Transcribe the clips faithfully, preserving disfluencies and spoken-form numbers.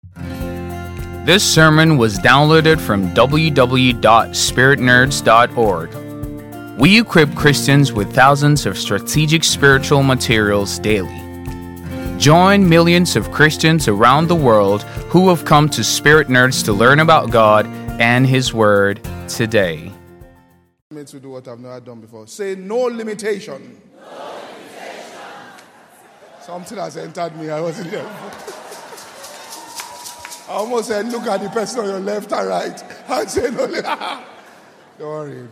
This sermon was downloaded from w w w dot spirit nerds dot org. We equip Christians with thousands of strategic spiritual materials daily. Join millions of Christians around the world who have come to Spirit Nerds to learn about God and His Word today. Me to do what I've never done before. Say no limitation. No limitation. Something has entered me. I wasn't there. I almost said, look at the person on your left and right and say no limitation. Don't worry.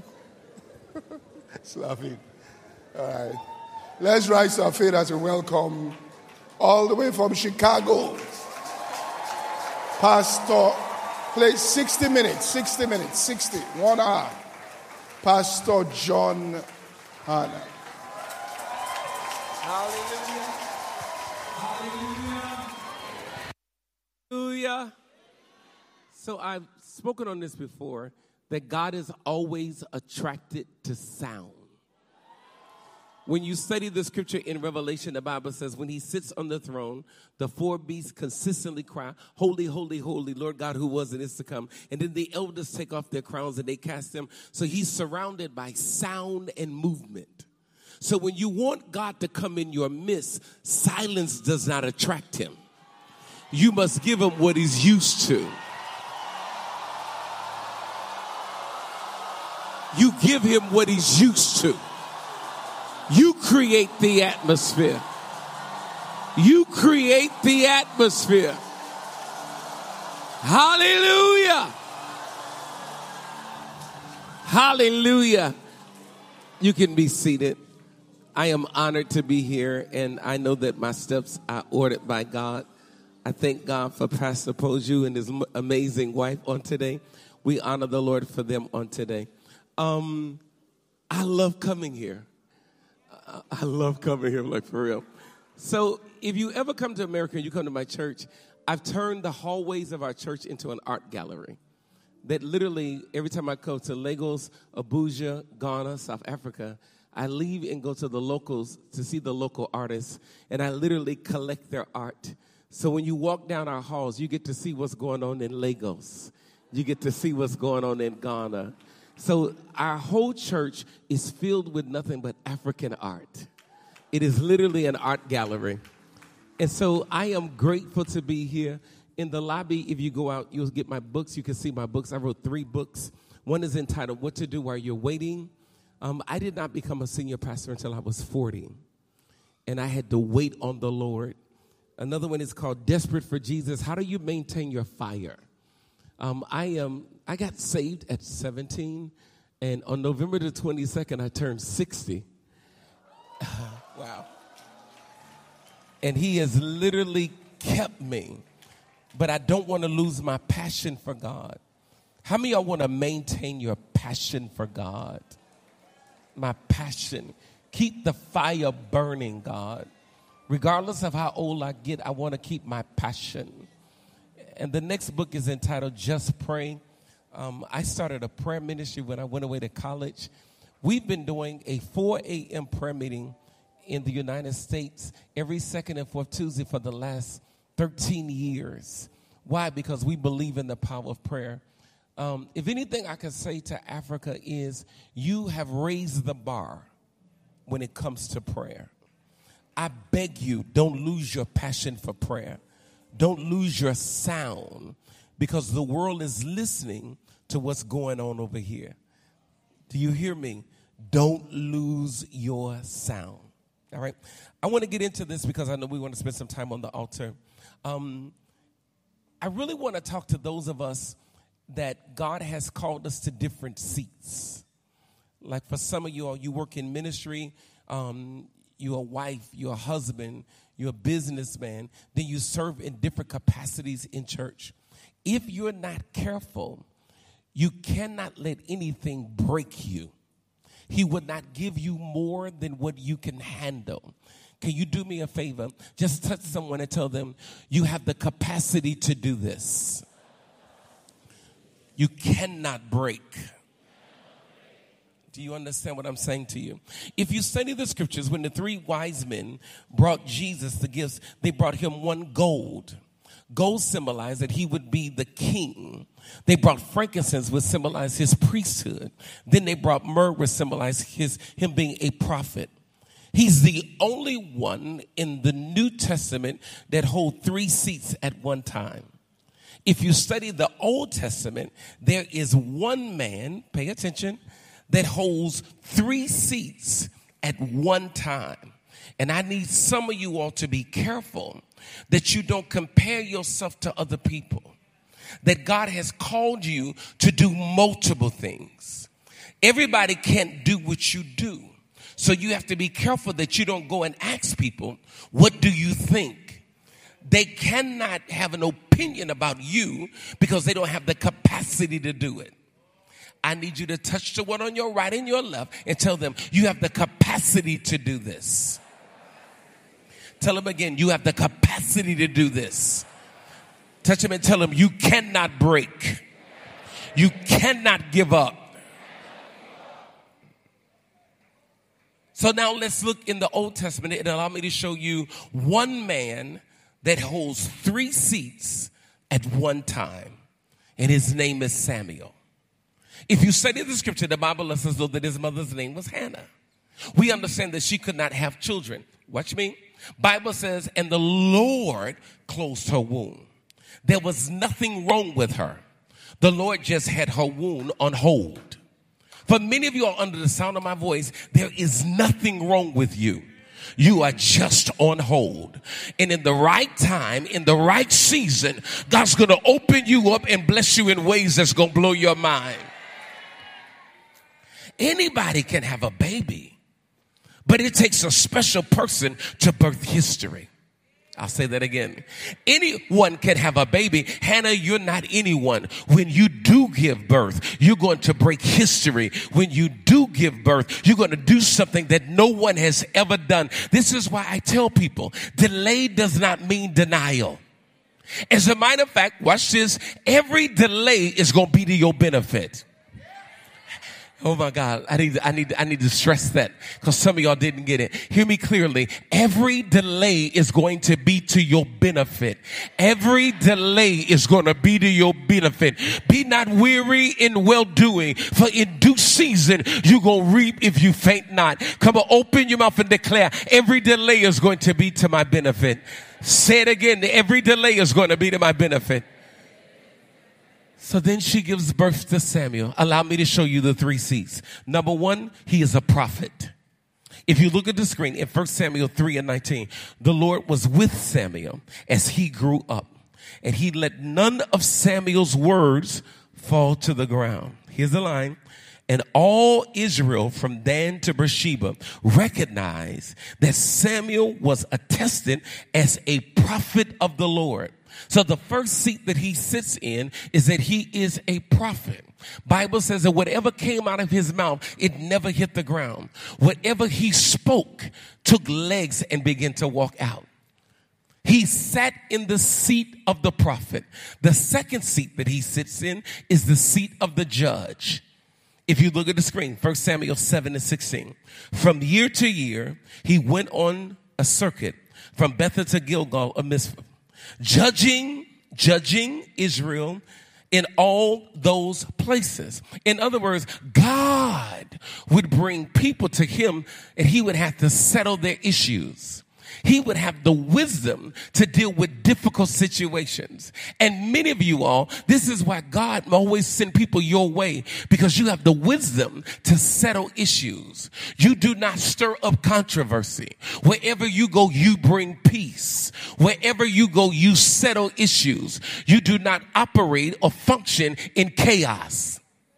It's laughing. All right. Let's rise to our feet as we welcome all the way from Chicago, Pastor, play sixty minutes, sixty minutes, sixty, one hour. Pastor John Hanna. Hallelujah. Hallelujah. Hallelujah. So I've spoken on this before, that God is always attracted to sound. When you study the scripture in Revelation, the Bible says when he sits on the throne, the four beasts consistently cry, holy, holy, holy, Lord God who was and is to come. And then the elders take off their crowns and they cast them. So he's surrounded by sound and movement. So when you want God to come in your midst, silence does not attract him. You must give him what he's used to. You give him what he's used to. You create the atmosphere. You create the atmosphere. Hallelujah. Hallelujah. You can be seated. I am honored to be here, and I know that my steps are ordered by God. I thank God for Pastor Poju and his amazing wife on today. We honor the Lord for them on today. Um, I love coming here. I love coming here, like for real. So if you ever come to America and you come to my church, I've turned the hallways of our church into an art gallery. That literally, every time I go to Lagos, Abuja, Ghana, South Africa, I leave and go to the locals to see the local artists, and I literally collect their art. So when you walk down our halls, you get to see what's going on in Lagos. You get to see what's going on in Ghana. So our whole church is filled with nothing but African art. It is literally an art gallery. And so I am grateful to be here. In the lobby, if you go out, you'll get my books. You can see my books. I wrote three books. One is entitled, What to Do While You're Waiting. Um, I did not become a senior pastor until I was forty. And I had to wait on the Lord. Another one is called Desperate for Jesus. How do you maintain your fire? Um, I am. I got saved at seventeen, and on November the twenty-second, I turned sixty. Wow. And he has literally kept me, but I don't want to lose my passion for God. How many of y'all want to maintain your passion for God? My passion. Keep the fire burning, God. Regardless of how old I get, I want to keep my passion. And the next book is entitled Just Pray. Um, I started a prayer ministry when I went away to college. We've been doing a four a.m. prayer meeting in the United States every second and fourth Tuesday for the last thirteen years. Why? Because we believe in the power of prayer. Um, if anything I can say to Africa is you have raised the bar when it comes to prayer. I beg you, don't lose your passion for prayer. Don't lose your sound, because the world is listening to what's going on over here. Do you hear me? Don't lose your sound. All right. I want to get into this because I know we want to spend some time on the altar. Um, I really want to talk to those of us that God has called us to different seats. Like for some of you all, you work in ministry, um, you're a wife, you're a husband, you're a businessman, then you serve in different capacities in church. If you're not careful, you cannot let anything break you. He would not give you more than what you can handle. Can you do me a favor? Just touch someone and tell them, you have the capacity to do this. You cannot break. Do you understand what I'm saying to you? If you study the scriptures, when the three wise men brought Jesus the gifts, they brought him one gold. Gold symbolized that he would be the king. They brought frankincense, which symbolized his priesthood. Then they brought myrrh, which symbolized his, him being a prophet. He's the only one in the New Testament that holds three seats at one time. If you study the Old Testament, there is one man, pay attention, that holds three seats at one time. And I need some of you all to be careful that you don't compare yourself to other people. That God has called you to do multiple things. Everybody can't do what you do. So you have to be careful that you don't go and ask people, what do you think? They cannot have an opinion about you because they don't have the capacity to do it. I need you to touch the one on your right and your left and tell them, you have the capacity to do this. Tell them again, you have the capacity to do this. Touch them and tell them, you cannot break. You cannot give up. So now let's look in the Old Testament and allow me to show you one man that holds three seats at one time. And his name is Samuel. If you study the scripture, the Bible lets us know that his mother's name was Hannah. We understand that she could not have children. Watch me. Bible says, and the Lord closed her womb. There was nothing wrong with her. The Lord just had her womb on hold. For many of you are under the sound of my voice, there is nothing wrong with you. You are just on hold. And in the right time, in the right season, God's going to open you up and bless you in ways that's going to blow your mind. Anybody can have a baby, but it takes a special person to birth history. I'll say that again. Anyone can have a baby. Hannah, you're not anyone. When you do give birth, you're going to break history. When you do give birth, you're going to do something that no one has ever done. This is why I tell people, delay does not mean denial. As a matter of fact, watch this. Every delay is going to be to your benefit. Oh my God, I need, I need, I need to stress that because some of y'all didn't get it. Hear me clearly. Every delay is going to be to your benefit. Every delay is going to be to your benefit. Be not weary in well doing, for in due season you're going to reap if you faint not. Come on, open your mouth and declare, every delay is going to be to my benefit. Say it again. Every delay is going to be to my benefit. So then she gives birth to Samuel. Allow me to show you the three C's. Number one, he is a prophet. If you look at the screen in First Samuel three and nineteen, the Lord was with Samuel as he grew up, and he let none of Samuel's words fall to the ground. Here's the line. And all Israel from Dan to Beersheba recognized that Samuel was attested as a prophet of the Lord. So the first seat that he sits in is that he is a prophet. Bible says that whatever came out of his mouth, it never hit the ground. Whatever he spoke took legs and began to walk out. He sat in the seat of the prophet. The second seat that he sits in is the seat of the judge. If you look at the screen, First Samuel seven and sixteen. From year to year, he went on a circuit from Bethel to Gilgal of Mizpah, judging, judging Israel in all those places. In other words, God would bring people to him and he would have to settle their issues. He would have the wisdom to deal with difficult situations. And many of you all, this is why God always send people your way, because you have the wisdom to settle issues. You do not stir up controversy. Wherever you go, you bring peace. Wherever you go, you settle issues. You do not operate or function in chaos,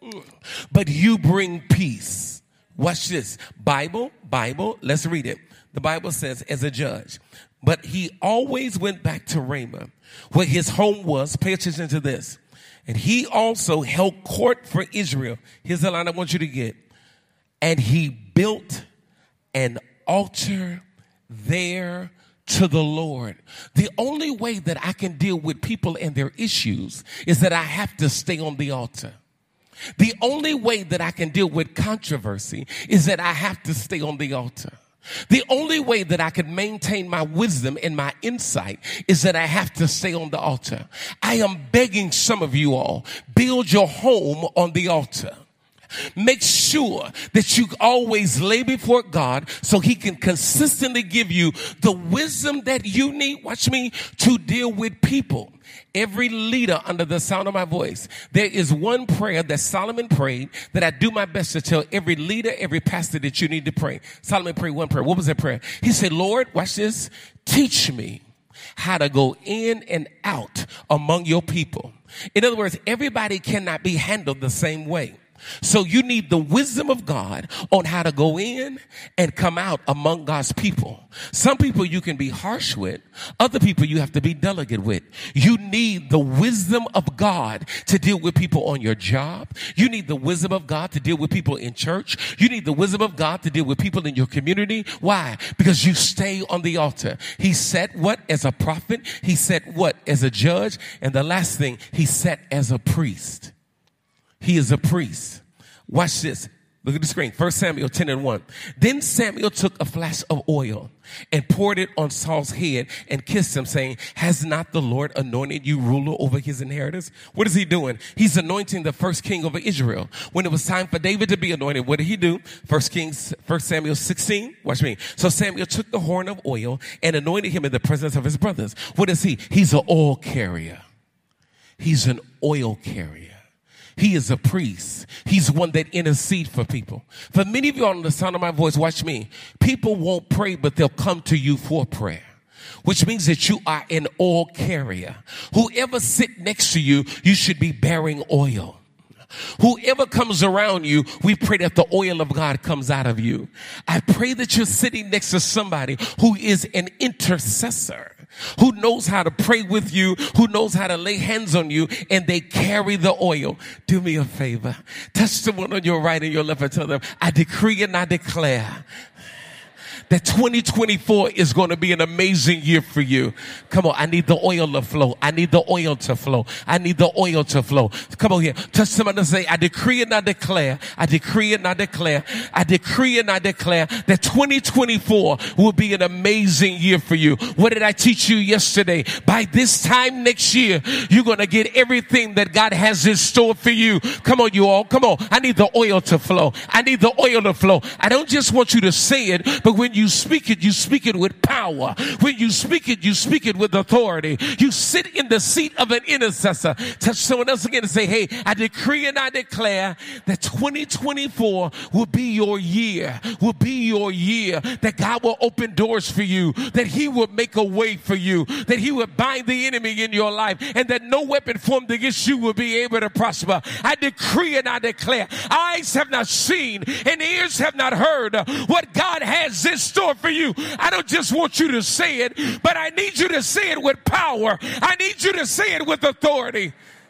but you bring peace. Watch this. Bible, Bible, let's read it. The Bible says, as a judge, but he always went back to Ramah, where his home was. Pay attention to this. And he also held court for Israel. Here's the line I want you to get. And he built an altar there to the Lord. The only way that I can deal with people and their issues is that I have to stay on the altar. The only way that I can deal with controversy is that I have to stay on the altar. The only way that I can maintain my wisdom and my insight is that I have to stay on the altar. I am begging some of you all, build your home on the altar. Make sure that you always lay before God so he can consistently give you the wisdom that you need, watch me, to deal with people. Every leader under the sound of my voice, there is one prayer that Solomon prayed that I do my best to tell every leader, every pastor that you need to pray. Solomon prayed one prayer. What was that prayer? He said, Lord, watch this, teach me how to go in and out among your people. In other words, everybody cannot be handled the same way. So you need the wisdom of God on how to go in and come out among God's people. Some people you can be harsh with. Other people you have to be delicate with. You need the wisdom of God to deal with people on your job. You need the wisdom of God to deal with people in church. You need the wisdom of God to deal with people in your community. Why? Because you stay on the altar. He said what as a prophet? He said what as a judge? And the last thing, he said as a priest. He is a priest. Watch this. Look at the screen. First Samuel ten and one. Then Samuel took a flask of oil and poured it on Saul's head and kissed him, saying, has not the Lord anointed you ruler over his inheritance? What is he doing? He's anointing the first king over Israel. When it was time for David to be anointed, what did he do? First Kings, First Samuel sixteen. Watch me. So Samuel took the horn of oil and anointed him in the presence of his brothers. What is he? He's an oil carrier. He's an oil carrier. He is a priest. He's one that intercedes for people. For many of you on the sound of my voice, watch me. People won't pray, but they'll come to you for prayer, which means that you are an oil carrier. Whoever sit next to you, you should be bearing oil. Whoever comes around you, we pray that the oil of God comes out of you. I pray that you're sitting next to somebody who is an intercessor, who knows how to pray with you, who knows how to lay hands on you, and they carry the oil. Do me a favor. Touch someone on your right and your left and tell them, I decree and I declare that twenty twenty-four is going to be an amazing year for you. Come on, I need the oil to flow. I need the oil to flow. I need the oil to flow. Come on here. Touch someone and say, I decree and I declare, I decree and I declare, I decree and I declare that twenty twenty-four will be an amazing year for you. What did I teach you yesterday? By this time next year, you're going to get everything that God has in store for you. Come on, you all. Come on. I need the oil to flow. I need the oil to flow. I don't just want you to say it, but when you speak it, you speak it with power. When you speak it, you speak it with authority. You sit in the seat of an intercessor. Touch someone else again and say, hey, I decree and I declare that twenty twenty-four will be your year, will be your year, that God will open doors for you, that he will make a way for you, that he will bind the enemy in your life, and that no weapon formed against you will be able to prosper. I decree and I declare, eyes have not seen and ears have not heard what God has in store for you. I don't just want you to say it, but I need you to say it with power. I need you to say it with authority.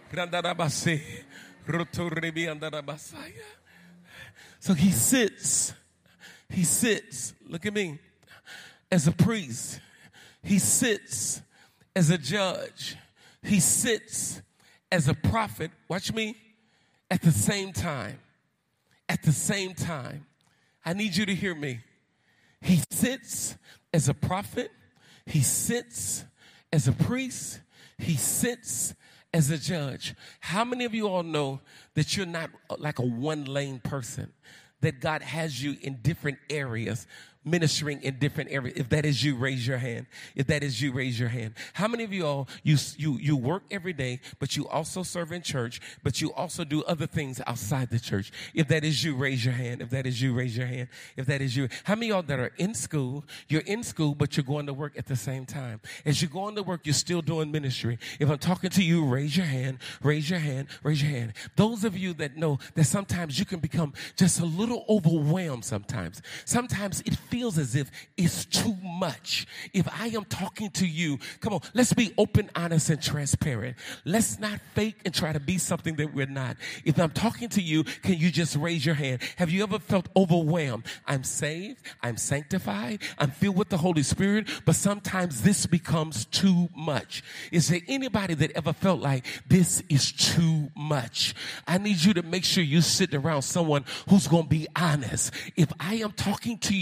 So he sits, he sits, look at me, as a priest. He sits as a judge. He sits as a prophet. Watch me. At the same time, at the same time, I need you to hear me. He sits as a prophet. He sits as a priest. He sits as a judge. How many of you all know that you're not like a one-lane person, that God has you in different areas, ministering in different areas? If that is you, raise your hand. If that is you, raise your hand. How many of you all, you, you, you work every day, but you also serve in church, but you also do other things outside the church? If that is you, raise your hand. If that is you, raise your hand. If that is you. How many of y'all that are in school, you're in school, but you're going to work at the same time? As you're going to work, you're still doing ministry. If I'm talking to you, raise your hand, raise your hand, raise your hand. Those of you that know that sometimes you can become just a little overwhelmed sometimes. Sometimes it feels as if it's too much. If I am talking to you, come on, let's be open, honest, and transparent. Let's not fake and try to be something that we're not. If I'm talking to you, can you just raise your hand? Have you ever felt overwhelmed? I'm saved, I'm sanctified, I'm filled with the Holy Spirit, but sometimes this becomes too much. Is there anybody that ever felt like this is too much? I need you to make sure you sit around someone who's going to be honest. If I am talking to you,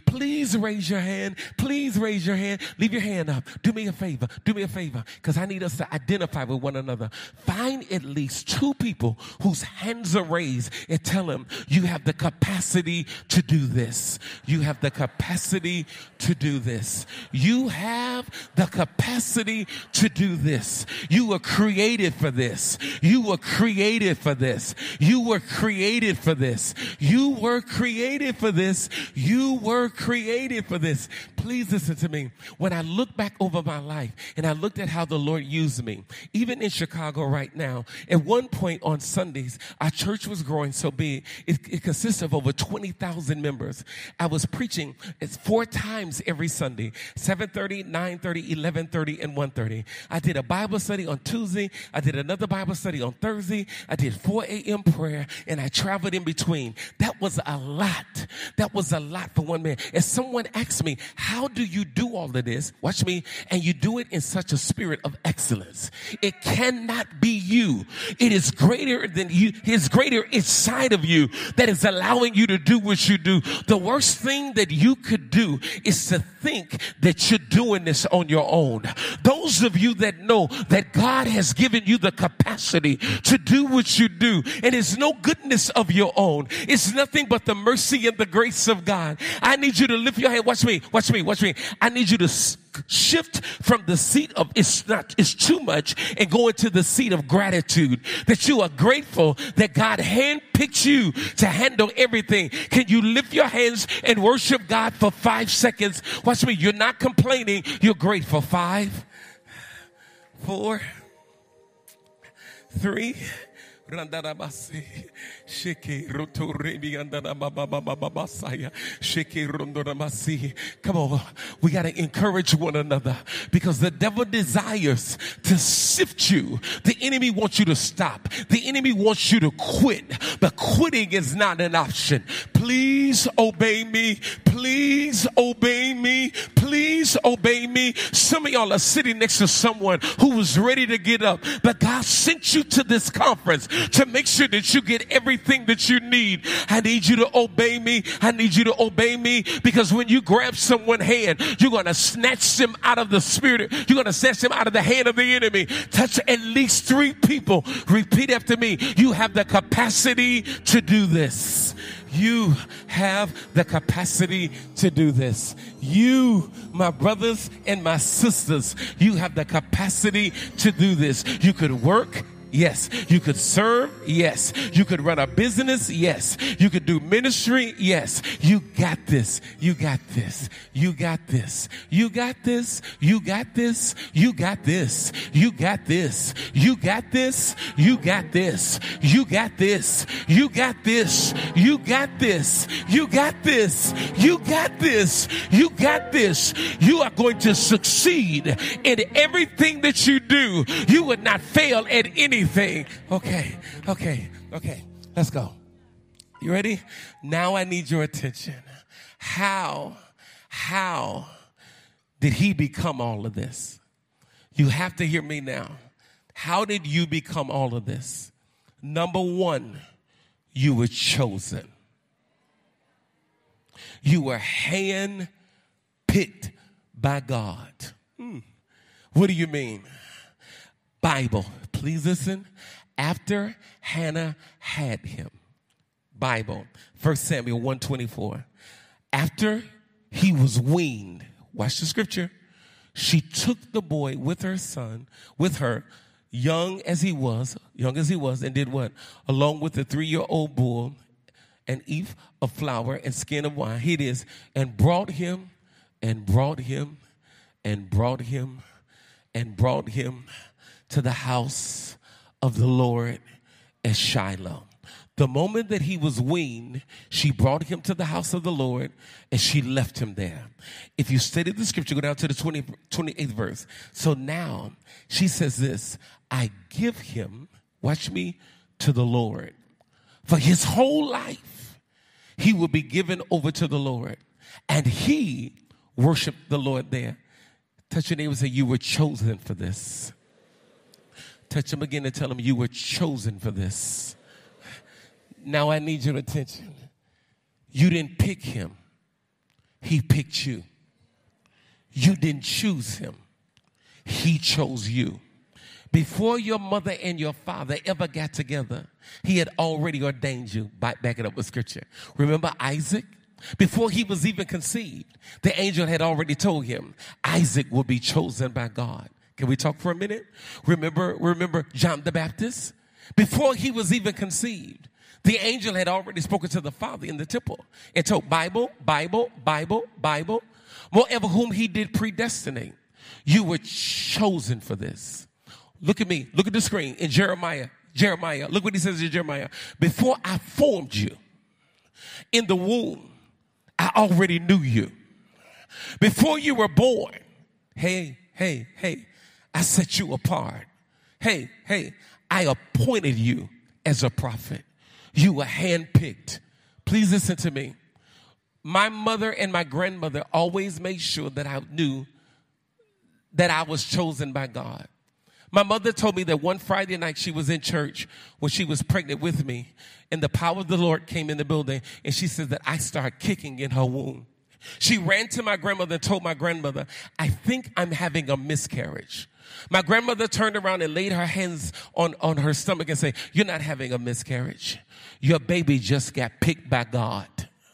please raise your hand. Please raise your hand. Leave your hand up. Do me a favor. Do me a favor, because I need us to identify with one another. Find at least two people whose hands are raised and tell them you have the capacity to do this. You have the capacity to do this. You have the capacity to do this. You were created for this. You were created for this. You were created for this. You were created for this. You were created for this. Please listen to me. When I look back over my life and I looked at how the Lord used me, even in Chicago right now, at one point on Sundays, our church was growing so big. It, it consists of over twenty thousand members. I was preaching it's four times every Sunday, seven thirty, nine thirty, eleven thirty, and one thirty. I did a Bible study on Tuesday. I did another Bible study on Thursday. I did four a.m. prayer, and I traveled in between. That was a lot. That was a lot for one man. If someone asked me, how do you do all of this? Watch me. And you do it in such a spirit of excellence. It cannot be you. It is greater than you. It is greater inside of you that is allowing you to do what you do. The worst thing that you could do is to think that you're doing this on your own. Those of you that know that God has given you the capacity to do what you do, and it's no goodness of your own. It's nothing but the mercy and the grace of God. I need you to lift your hand. Watch me. Watch me. Watch me. I need you to shift from the seat of it's not, it's too much, and go into the seat of gratitude. That you are grateful that God handpicked you to handle everything. Can you lift your hands and worship God for five seconds? Watch me. You're not complaining. You're grateful. Five, four, three. Come on, we got to encourage one another, because the devil desires to sift you. The enemy wants you to stop. The enemy wants you to quit, but quitting is not an option. Please obey me. Please obey me. Please obey me. Some of y'all are sitting next to someone who was ready to get up, but God sent you to this conference to make sure that you get everything that you need. I need you to obey me. I need you to obey me, because when you grab someone's hand, you're going to snatch them out of the spirit. You're going to snatch them out of the hand of the enemy. Touch at least three people. Repeat after me. You have the capacity to do this. You have the capacity to do this. You, my brothers and my sisters, you have the capacity to do this. You could work. Yes. You could serve. Yes. You could run a business. Yes. You could do ministry. Yes. You got this. You got this. You got this. You got this. You got this. You got this. You got this. You got this. You got this. You got this. You got this. You got this. You got this. You got this. You got this. You are going to succeed in everything that you do. You would not fail at anything. Okay, okay, okay. Let's go. You ready? Now I need your attention. How, how did he become all of this? You have to hear me now. How did you become all of this? Number one, you were chosen. You were hand-picked by God. Hmm. What do you mean? Bible. Please listen. After Hannah had him, Bible, First Samuel one twenty-four. After he was weaned, watch the scripture, she took the boy with her son, with her, young as he was, young as he was, and did what? Along with the three-year-old bull, an ephah of flour and skin of wine, here it is, and brought him, and brought him, and brought him, and brought him to the house of the Lord at Shiloh. The moment that he was weaned, she brought him to the house of the Lord, and she left him there. If you study the scripture, go down to the twenty, twenty-eighth verse. So now she says this, I give him, watch me, to the Lord. For his whole life, he will be given over to the Lord. And he worshiped the Lord there. Touch your neighbor and say, you were chosen for this. Touch him again and tell him you were chosen for this. Now I need your attention. You didn't pick him. He picked you. You didn't choose him. He chose you. Before your mother and your father ever got together, he had already ordained you. Back it up with scripture. Remember Isaac? Before he was even conceived, the angel had already told him, Isaac will be chosen by God. Can we talk for a minute? Remember, remember John the Baptist? Before he was even conceived, the angel had already spoken to the Father in the temple and told Bible, Bible, Bible, Bible. Moreover, whom he did predestinate, you were chosen for this. Look at me. Look at the screen in Jeremiah. Jeremiah. Look what he says in Jeremiah. Before I formed you in the womb, I already knew you. Before you were born, hey, hey, hey, I set you apart. Hey, hey, I appointed you as a prophet. You were handpicked. Please listen to me. My mother and my grandmother always made sure that I knew that I was chosen by God. My mother told me that one Friday night she was in church when she was pregnant with me, and the power of the Lord came in the building, and she said that I started kicking in her womb. She ran to my grandmother and told my grandmother, I think I'm having a miscarriage. My grandmother turned around and laid her hands on, on her stomach and said, you're not having a miscarriage. Your baby just got picked by God.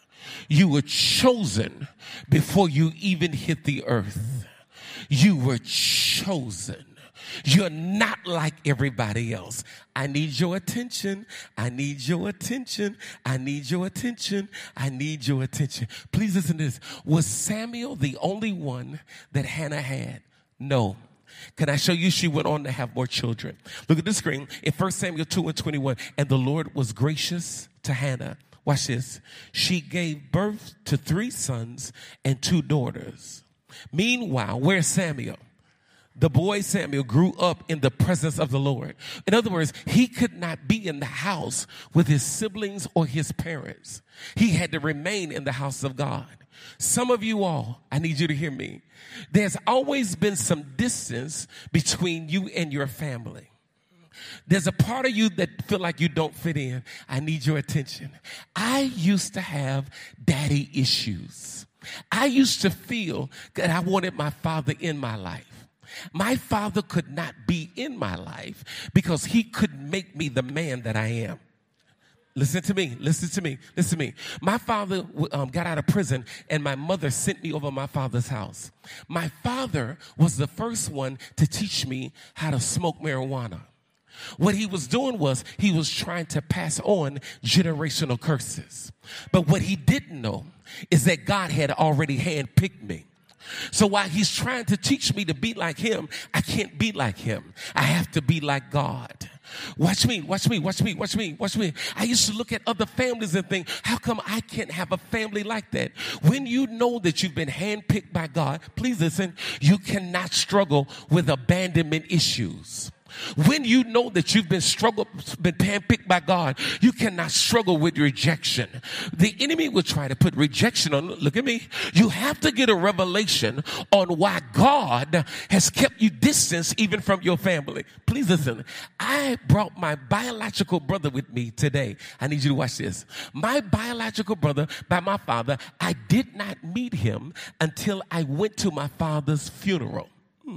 You were chosen before you even hit the earth. You were chosen. You're not like everybody else. I need your attention. I need your attention. I need your attention. I need your attention. Please listen to this. Was Samuel the only one that Hannah had? No. Can I show you? She went on to have more children. Look at the screen. In First Samuel two and twenty-one. And the Lord was gracious to Hannah. Watch this. She gave birth to three sons and two daughters. Meanwhile, where's Samuel? The boy Samuel grew up in the presence of the Lord. In other words, he could not be in the house with his siblings or his parents. He had to remain in the house of God. Some of you all, I need you to hear me. There's always been some distance between you and your family. There's a part of you that feel like you don't fit in. I need your attention. I used to have daddy issues. I used to feel that I wanted my father in my life. My father could not be in my life because he couldn't make me the man that I am. Listen to me. Listen to me. Listen to me. My father um, got out of prison, and my mother sent me over my father's house. My father was the first one to teach me how to smoke marijuana. What he was doing was he was trying to pass on generational curses. But what he didn't know is that God had already handpicked me. So while he's trying to teach me to be like him, I can't be like him. I have to be like God. Watch me, watch me, watch me, watch me, watch me. I used to look at other families and think, how come I can't have a family like that? When you know that you've been handpicked by God, please listen, you cannot struggle with abandonment issues. When you know that you've been struggled, been handpicked by God, you cannot struggle with rejection. The enemy will try to put rejection on. Look at me. You have to get a revelation on why God has kept you distance even from your family. Please listen. I brought my biological brother with me today. I need you to watch this. My biological brother by my father, I did not meet him until I went to my father's funeral.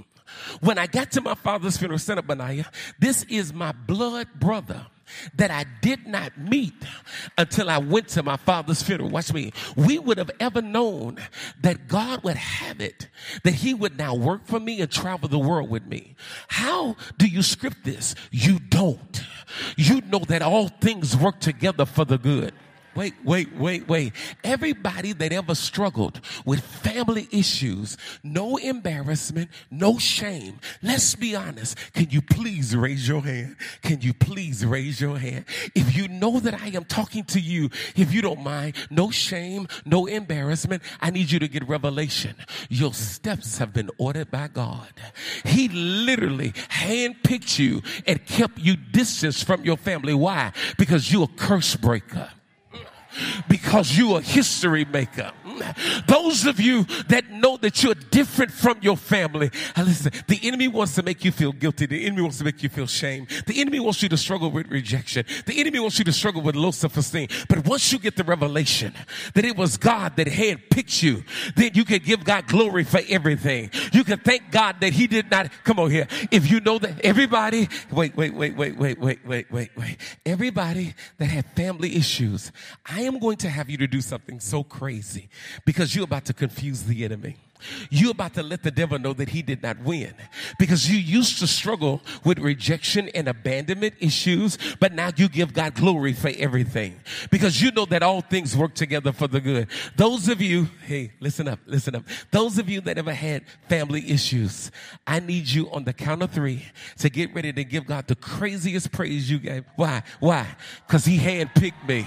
When I got to my father's funeral, Senator Benaiah, this is my blood brother that I did not meet until I went to my father's funeral. Watch me. We would have ever known that God would have it, that he would now work for me and travel the world with me. How do you script this? You don't. You know that all things work together for the good. Wait, wait, wait, wait. Everybody that ever struggled with family issues, no embarrassment, no shame. Let's be honest. Can you please raise your hand? Can you please raise your hand? If you know that I am talking to you, if you don't mind, no shame, no embarrassment, I need you to get revelation. Your steps have been ordered by God. He literally handpicked you and kept you distance from your family. Why? Because you're a curse breaker. Because you a history maker. Those of you that know that you're different from your family, listen, the enemy wants to make you feel guilty. The enemy wants to make you feel shame. The enemy wants you to struggle with rejection. The enemy wants you to struggle with low self-esteem. But once you get the revelation that it was God that handpicked you, then you can give God glory for everything. You can thank God that he did not, come on here. If you know that everybody, wait, wait, wait, wait, wait, wait, wait, wait, wait. Everybody that had family issues, I am going to have you to do something so crazy because you're about to confuse the enemy. You're about to let the devil know that he did not win because you used to struggle with rejection and abandonment issues, but now you give God glory for everything because you know that all things work together for the good. Those of you, hey, listen up, listen up. Those of you that ever had family issues, I need you on the count of three to get ready to give God the craziest praise you gave. Why? Why? Because he handpicked me.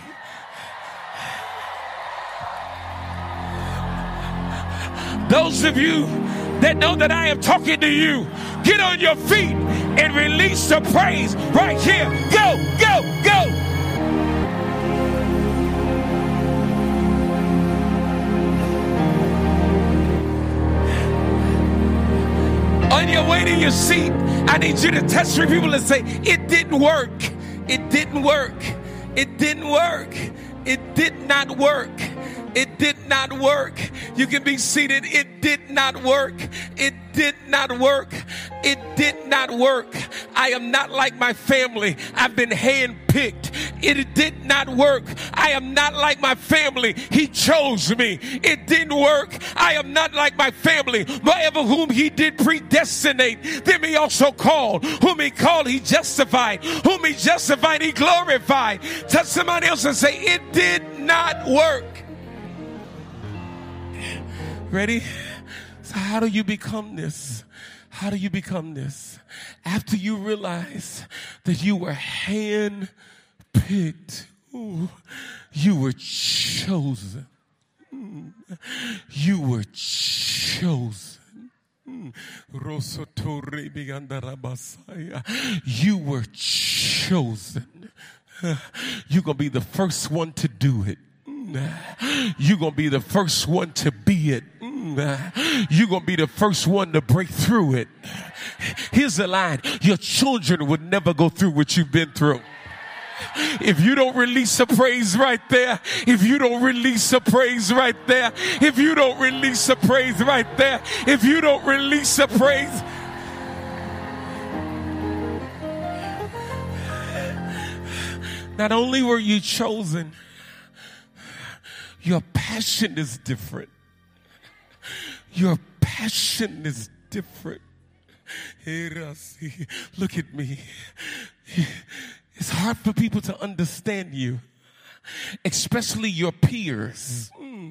Those of you that know that I am talking to you, get on your feet and release the praise right here. Go, go, go. On your way to your seat, I need you to touch three people and say, it didn't work. It didn't work. It didn't work. It did not work. It did not work. You can be seated. It did not work. It did not work. It did not work. I am not like my family. I've been handpicked. It did not work. I am not like my family. He chose me. It didn't work. I am not like my family. Whatever whom he did predestinate, them he also called. Whom he called, he justified. Whom he justified, he glorified. Touch somebody else and say, it did not work. Ready? So how do you become this? How do you become this? After you realize that you were hand-picked, ooh, you were chosen. Mm. You were chosen. Mm. You were chosen. You're going to be the first one to do it. You're going to be the first one to be it. You're going to be the first one to break through it. Here's the line. Your children would never go through what you've been through. If you don't release a praise right there, if you don't release a praise right there, if you don't release a praise right there, if you don't release a praise. Not only were you chosen, your passion is different. Your passion is different. Look at me. It's hard for people to understand you, especially your peers,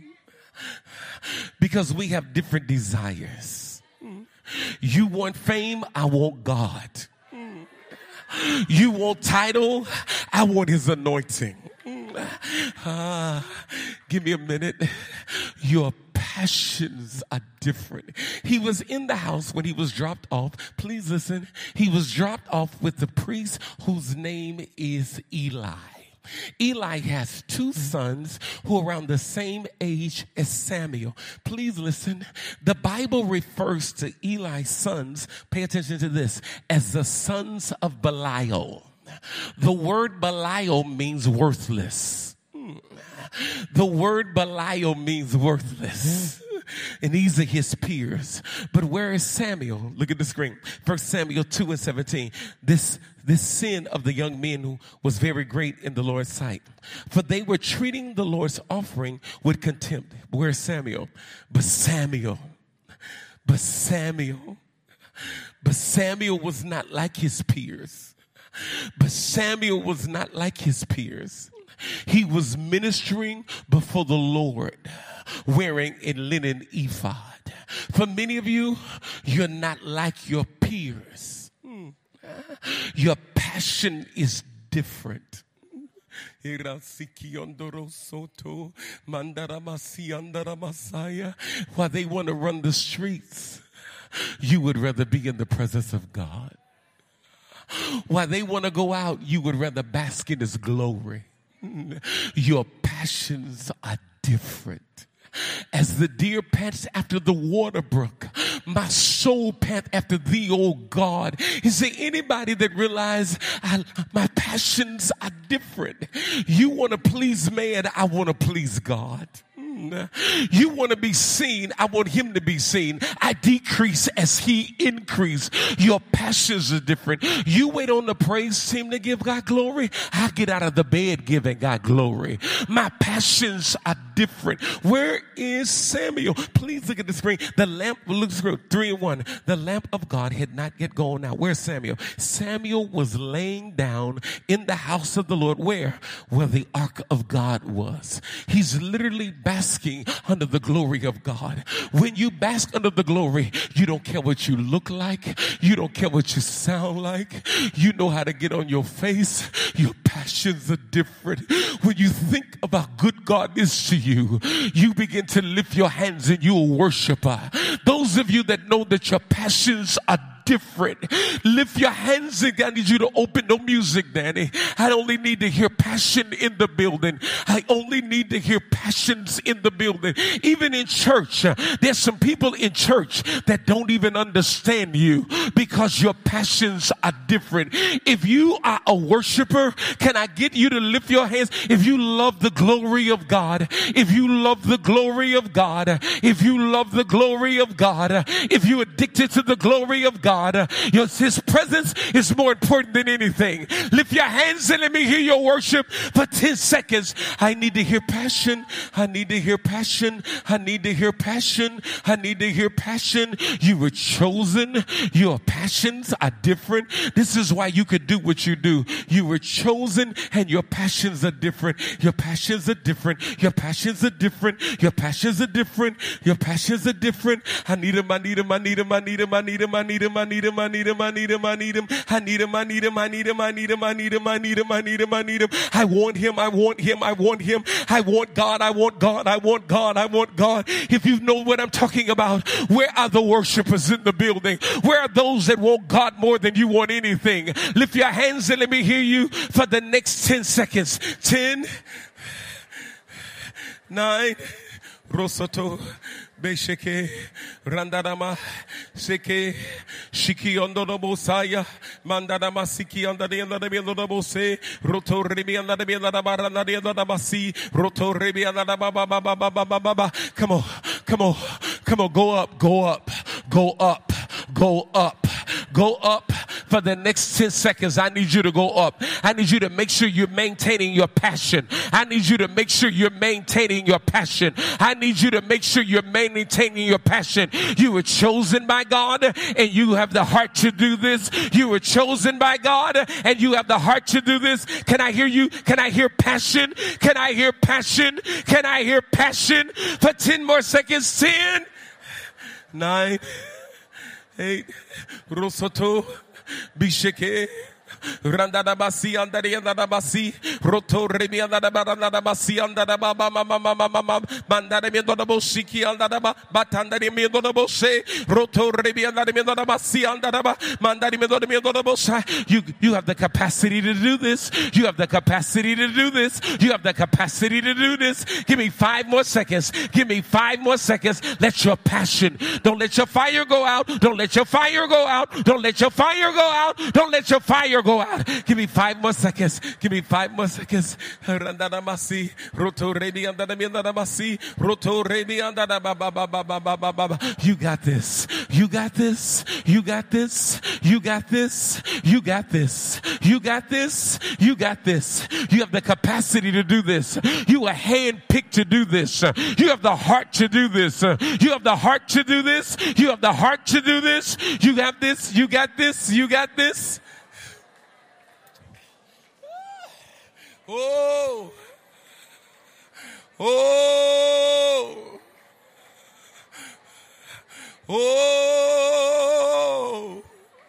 because we have different desires. You want fame, I want God. You want title, I want his anointing. Uh, give me a minute. Your passions are different. He was in the house when he was dropped off. Please listen. He was dropped off with the priest whose name is Eli. Eli has two sons who are around the same age as Samuel. Please listen. The Bible refers to Eli's sons, pay attention to this, as the sons of Belial. The word Belial means worthless. The word Belial means worthless. And these are his peers. But where is Samuel? Look at the screen. First Samuel two and seventeen. This, this sin of the young men was very great in the Lord's sight. For they were treating the Lord's offering with contempt. Where's Samuel? But Samuel, but Samuel, but Samuel was not like his peers. But Samuel was not like his peers. He was ministering before the Lord wearing a linen ephod. For many of you, you're not like your peers. Your passion is different. While they want to run the streets, you would rather be in the presence of God. While they want to go out, you would rather bask in his glory. Your passions are different. As the deer pants after the water brook, my soul pants after thee, O God. Is there anybody that realize I, my passions are different? You want to please man, I want to please God. You want to be seen, I want him to be seen. I decrease as he increase. Your passions are different. You wait on the praise team to give God glory. I get out of the bed giving God glory. My passions are different. Where is Samuel? Please look at the screen. The lamp looks good. Three and one. The lamp of God had not yet gone out. Where's Samuel? Samuel was laying down in the house of the Lord. Where? Where the ark of God was. He's literally basking under the glory of God. When you bask under the glory, you don't care what you look like. You don't care what you sound like. You know how to get on your face. Your passions are different. When you think about how good God is to you, you begin to lift your hands and you're a worshiper. Those of you that know that your passions are different, lift your hands and I need you to open no music, Danny. I only need to hear passion in the building. I only need to hear passions in the building. Even in church, uh, there's some people in church that don't even understand you because your passions are different. If you are a worshiper, can I get you to lift your hands? If you love the glory of God, if you love the glory of God, if you love the glory of God, if you're addicted to the glory of God, God, your, his presence is more important than anything. Lift your hands and let me hear your worship for ten seconds. I need to hear passion. I need to hear passion. I need to hear passion. I need to hear passion. You were chosen. Your passions are different. This is why you could do what you do. You were chosen and your passions are different. Your passions are different. Your passions are different. Your passions are different. Your passions are different. I need him. I need him. I need him. I need him. I need him. I need him. I need him, I need him, I need him, I need him, I need him, I need him, I need him, I need him, I need him, I need him, I need him, I need him. I want him, I want him, I want him. I want God, I want God, I want God, I want God. If you know what I'm talking about, where are the worshipers in the building? Where are those that want God more than you want anything? Lift your hands and let me hear you for the next ten seconds. ten, nine, Rosoto, Besheke, Randarama, Seke, Shiki under the Bosaya, Mandarama Siki under the end of the Bose, Roto Rebi under the Barana the other Basi, Roto Rebi under the Baba Baba Baba Baba. Come on, come on, come on, go up, go up, go up, go up, go up. For the next ten seconds, I need you to go up. I need you to make sure you're maintaining your passion. I need you to make sure you're maintaining your passion. I need you to make sure you're maintaining your passion. You were chosen by God and you have the heart to do this. You were chosen by God and you have the heart to do this. Can I hear you? Can I hear passion? Can I hear passion? Can I hear passion? For ten more seconds. ten, nine, eight, Rosoto, Bisheke, Randada Basi, Andari and Basi, Roto Remi and the Basi, and the Baba Mama, Mandari and the Bosiki, and the Batandari and the Bose, Roto Remi and the Basi, and the Mandari and the Bose. You, you have the capacity to do this. You have the capacity to do this. You have the capacity to do this. Give me five more seconds. Give me five more seconds. Let your passion, don't let your fire go out. Don't let your fire go out. Don't let your fire go out. Don't let your fire go out. Give me five more seconds. Give me five more seconds. Randadamasi, Roto Rebi and the Miandamasi, Roto Rebi and the Baba Baba Baba Baba. You got this. You got this. You got this. You got this. You got this. You got this. You got this. You have the capacity to do this. You are handpicked to do this. You have the heart to do this. You have the heart to do this. You have the heart to do this. You have this. You got this. You got this. Oh, oh, oh.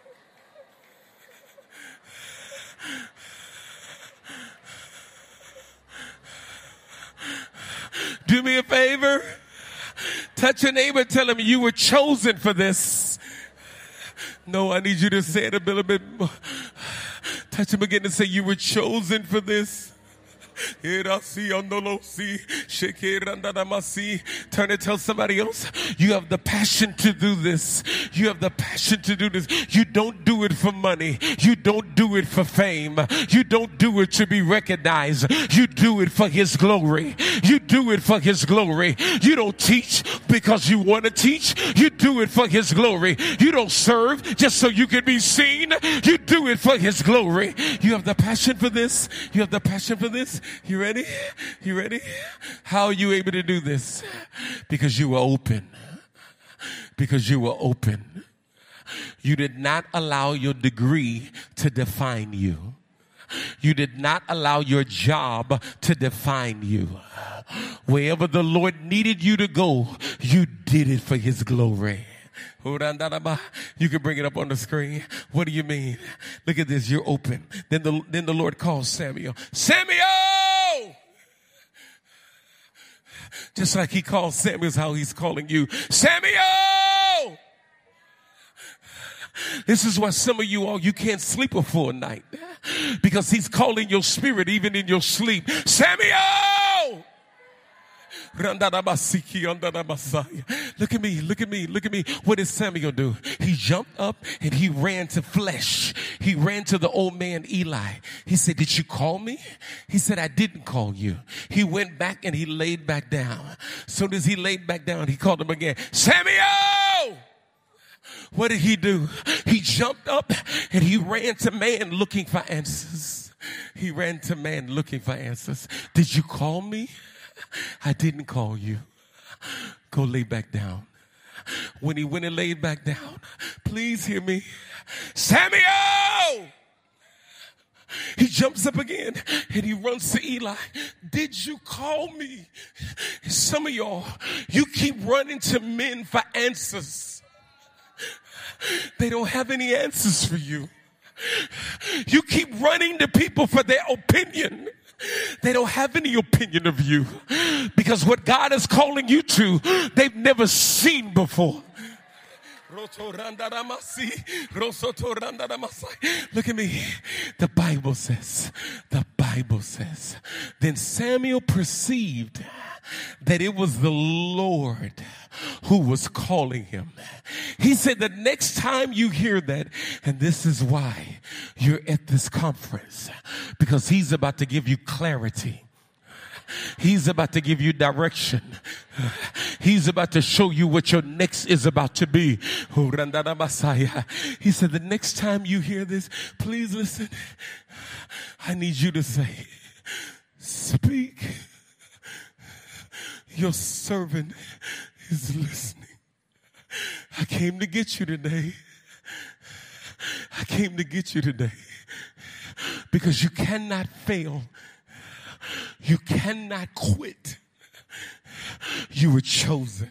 Do me a favor. Touch your neighbor. Tell him you were chosen for this. No, I need you to say it a little bit more. Touch him again and say, you were chosen for this. Turn and tell somebody else, you have the passion to do this. You have the passion to do this. You don't do it for money. You don't do it for fame. You don't do it to be recognized. You do it for His glory. You do it for His glory. You don't teach because you want to teach. You do it for His glory. You don't serve just so you can be seen. You do it for His glory. You have the passion for this. You have the passion for this. You ready? You ready? How are you able to do this? Because you were open. Because you were open. You did not allow your degree to define you. You did not allow your job to define you. Wherever the Lord needed you to go, you did it for His glory. You can bring it up on the screen. What do you mean? Look at this. You're open. Then the, then the Lord calls Samuel. Samuel! Just like He called Samuel is how He's calling you. Samuel! This is why some of you all, you can't sleep a full night. Because He's calling your spirit even in your sleep. Samuel! Look at me, look at me, look at me. What did Samuel do? He jumped up and he ran to flesh. He ran to the old man Eli. He said, did you call me? He said, I didn't call you. He went back and he laid back down. As soon as he laid back down, he called him again. Samuel! What did he do? He jumped up and he ran to man looking for answers. He ran to man looking for answers. Did you call me? I didn't call you. Go lay back down. When he went and laid back down, please hear me. Samuel! He jumps up again and he runs to Eli. Did you call me? Some of y'all, you keep running to men for answers. They don't have any answers for you. You keep running to people for their opinion. They don't have any opinion of you because what God is calling you to, they've never seen before. Look at me. The Bible says, the Bible says, then Samuel perceived that it was the Lord who was calling him. He said the next time you hear that, and this is why you're at this conference, because He's about to give you clarity. He's about to give you direction. He's about to show you what your next is about to be. He said, the next time you hear this, please listen. I need you to say, speak. Your servant is listening. I came to get you today. I came to get you today because you cannot fail. You cannot quit. You were chosen.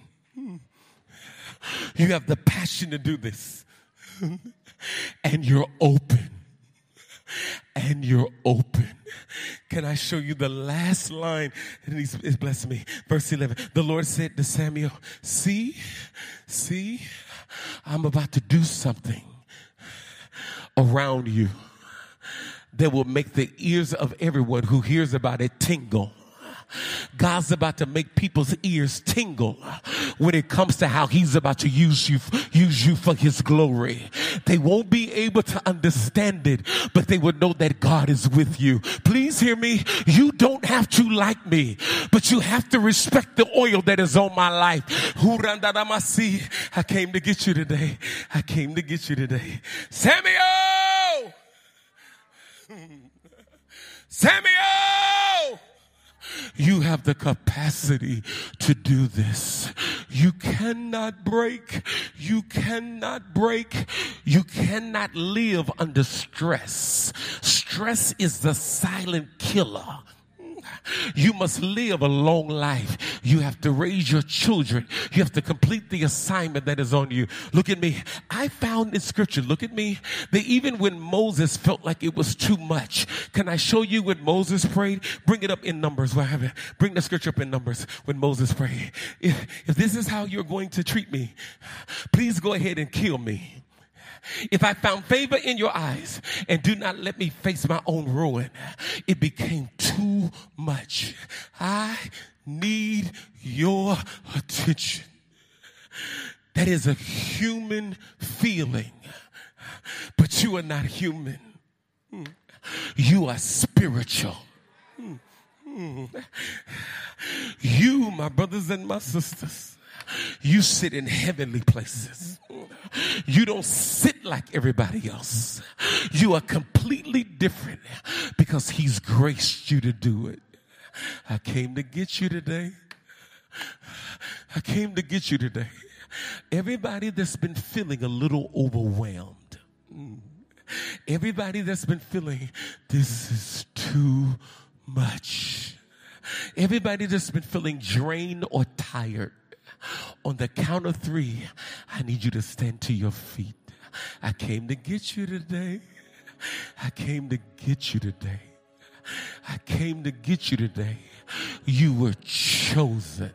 You have the passion to do this. And you're open. And you're open. Can I show you the last line? And he's, he's blessing me. Verse eleven. The Lord said to Samuel, see, see, I'm about to do something around you that will make the ears of everyone who hears about it tingle. God's about to make people's ears tingle when it comes to how He's about to use you, use you for His glory. They won't be able to understand it, but they will know that God is with you. Please hear me. You don't have to like me, but you have to respect the oil that is on my life. I came to get you today. I came to get you today. Samuel! Samuel! You have the capacity to do this. You cannot break. You cannot break. You cannot live under stress. Stress is the silent killer. You must live a long life. You have to raise your children. You have to complete the assignment that is on you. Look at me. I found in scripture, look at me, that even when Moses felt like it was too much, can I show you when Moses prayed? Bring it up in Numbers. Where I have it. Bring the scripture up in Numbers when Moses prayed. If, if this is how you're going to treat me, please go ahead and kill me. If I found favor in your eyes and do not let me face my own ruin, it became too too much. I need your attention. That is a human feeling, but you are not human. You are spiritual. You, my brothers and my sisters, you sit in heavenly places. You don't sit like everybody else. You are completely different because he's graced you to do it. I came to get you today. I came to get you today. Everybody that's been feeling a little overwhelmed. Everybody that's been feeling this is too much. Everybody that's been feeling drained or tired. On the count of three, I need you to stand to your feet. I came to get you today. I came to get you today. I came to get you today. You were chosen.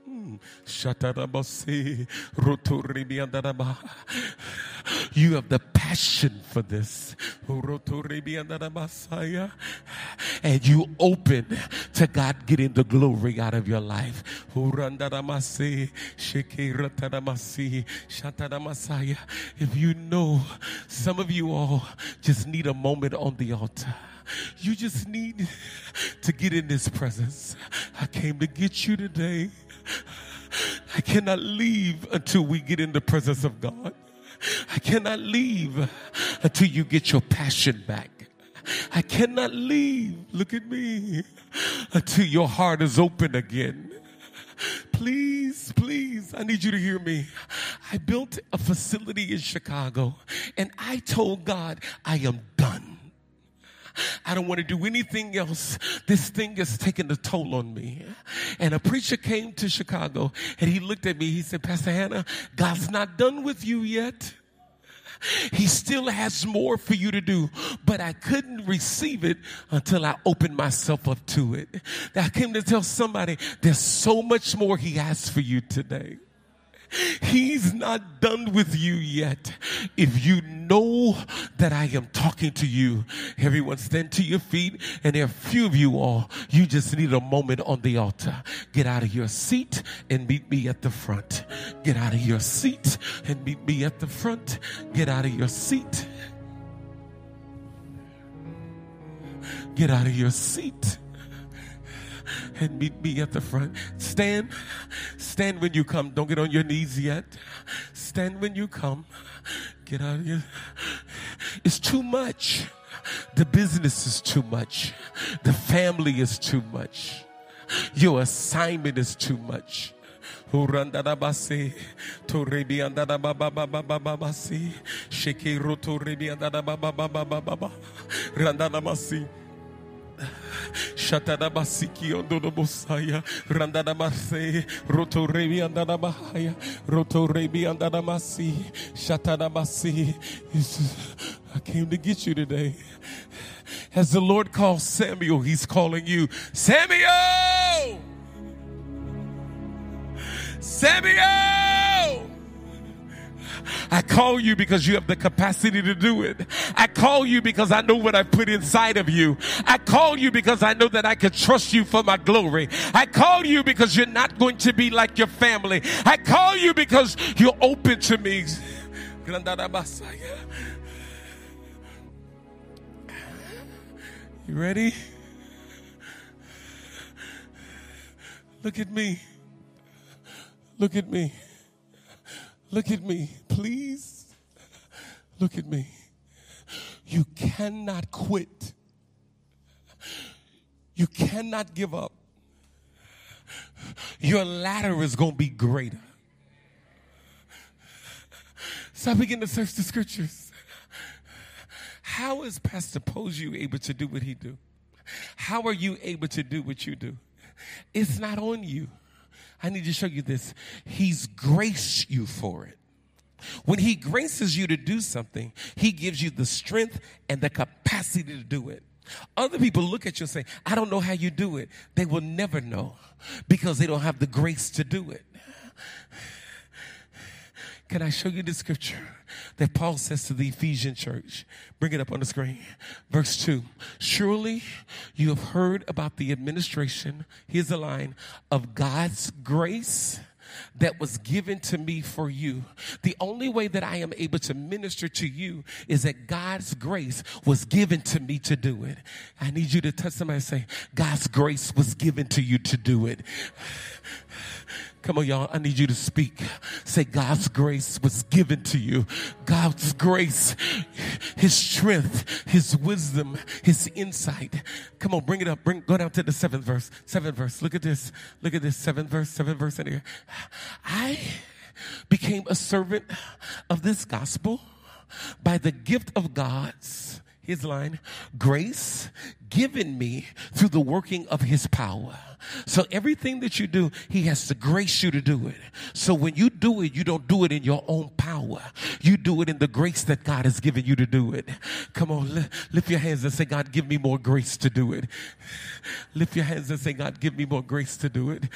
You have the passion for this. And you open to God getting the glory out of your life. If you know, some of you all just need a moment on the altar. You just need to get in this presence. I came to get you today. I cannot leave until we get in the presence of God. I cannot leave until you get your passion back. I cannot leave, look at me, until your heart is open again. Please, please, I need you to hear me. I built a facility in Chicago, and I told God, I am done. I don't want to do anything else. This thing is taking a toll on me. And a preacher came to Chicago and he looked at me. He said, Pastor Hannah, God's not done with you yet. He still has more for you to do, but I couldn't receive it until I opened myself up to it. I came to tell somebody there's so much more he has for you today. He's not done with you yet. If you know that I am talking to you, everyone stand to your feet, and there are a few of you all, you just need a moment on the altar. Get out of your seat and meet me at the front. Get out of your seat and meet me at the front. Get out of your seat. Get out of your seat and meet me at the front. Stand. Stand when you come. Don't get on your knees yet. Stand when you come. Get out of here. It's too much. The business is too much. The family is too much. Your assignment is too much. Urandadabase to rebiandadabababababasi shekero to rebiandadabababababa randadamasi Shatadabasiki on the Bosaya, Randadamase, Roto Rebi and Dadabahaya, Roto Rebi and Dadamasi, Shatadabasi. I came to get you today. As the Lord calls Samuel, he's calling you. Samuel! Samuel! I call you because you have the capacity to do it. I call you because I know what I put inside of you. I call you because I know that I can trust you for my glory. I call you because you're not going to be like your family. I call you because you're open to me. You ready? Look at me. Look at me. Look at me, please. Look at me. You cannot quit. You cannot give up. Your ladder is going to be greater. So I begin to search the scriptures. How is Pastor Poju able to do what he do? How are you able to do what you do? It's not on you. I need to show you this. He's graced you for it. When he graces you to do something, he gives you the strength and the capacity to do it. Other people look at you and say, I don't know how you do it. They will never know because they don't have the grace to do it. Can I show you the scripture that Paul says to the Ephesian church? Bring it up on the screen. Verse two. Surely you have heard about the administration, here's the line, of God's grace that was given to me for you. The only way that I am able to minister to you is that God's grace was given to me to do it. I need you to touch somebody and say, God's grace was given to you to do it. Come on, y'all. I need you to speak. Say, God's grace was given to you. God's grace, his strength, his wisdom, his insight. Come on, bring it up. Bring, go down to the seventh verse. Seventh verse. Look at this. Look at this. Seventh verse. Seventh verse in here. I became a servant of this gospel by the gift of God's, his line, grace given me through the working of his power. So everything that you do, he has to grace you to do it. So when you do it, you don't do it in your own power. You do it in the grace that God has given you to do it. Come on, li- lift your hands and say, God, give me more grace to do it. Lift your hands and say, God, give me more grace to do it.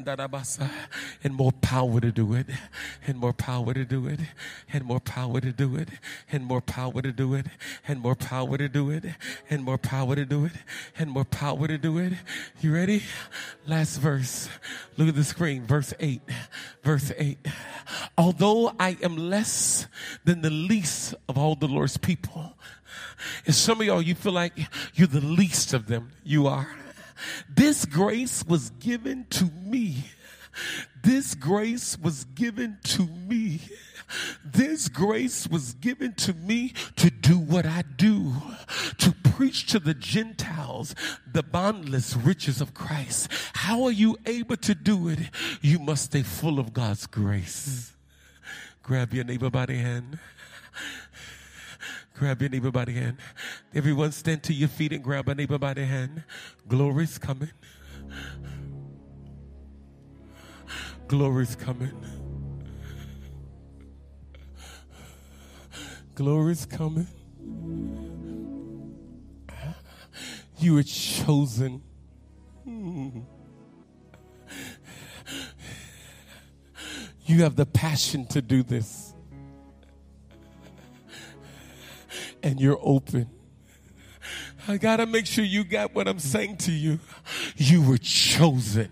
And more power to do it. And more power to do it. And more power to do it. And more power to do it. And more power to do it. And more power to do it. And more power to do it. You ready? Last verse. Look at the screen. Verse eight. Verse eight. Although I am less than the least of all the Lord's people. And some of y'all, you feel like you're the least of them. You are. This grace was given to me. This grace was given to me. This grace was given to me to do what I do, to preach to the Gentiles the boundless riches of Christ. How are you able to do it? You must stay full of God's grace. Grab your neighbor by the hand. Grab your neighbor by the hand. Everyone stand to your feet and grab a neighbor by the hand. Glory's coming. Glory's coming. Glory's coming. You are chosen. You have the passion to do this. And you're open. I got to make sure you got what I'm saying to you. You were chosen.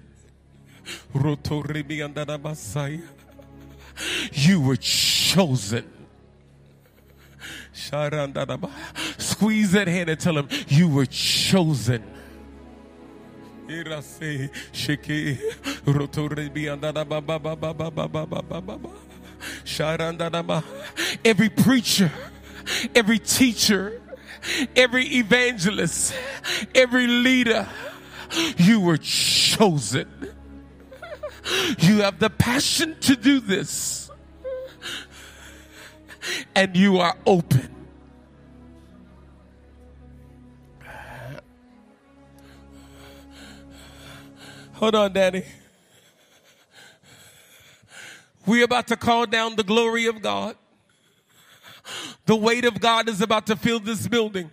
You were chosen. Squeeze that hand and tell him you were chosen. Every preacher, every teacher, every evangelist, every leader, you were chosen. You have the passion to do this. And you are open. Hold on, Daddy. We're about to call down the glory of God. The weight of God is about to fill this building.